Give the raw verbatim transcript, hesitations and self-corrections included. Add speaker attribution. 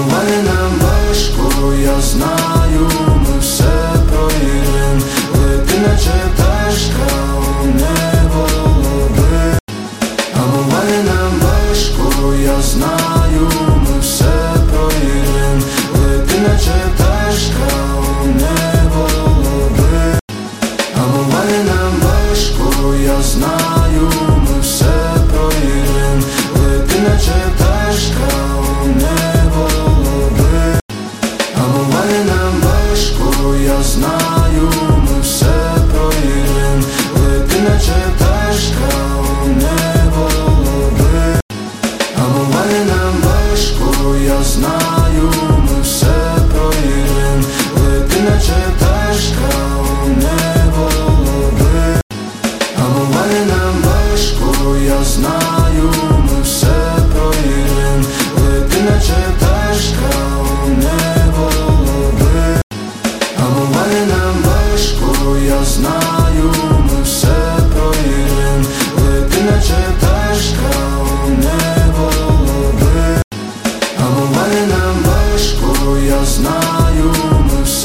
Speaker 1: буває нам важко, я знаю, ми все пройдем. Лети наче пташка у небо лови. А буває нам важко, я знаю, ми все пройдем. Лети наче пташка у небо лови. А буває нам важко, я знаю, ми все пройдем. Лети наче пташка у небо лови. А буває нам важко, я знаю, ми все пройдем. Лети наче пташка у небо лови. А буває нам важко, я знаю, ми все пройдем. Лети наче пташка у небо лови. А буває нам важко, я знаю, ми все пройдем. Лети наче пташка у небо лови. А буває нам важко, я знаю, ми все пройдем. Лети наче пташка у небо лови. А буває нам важко, я знаю.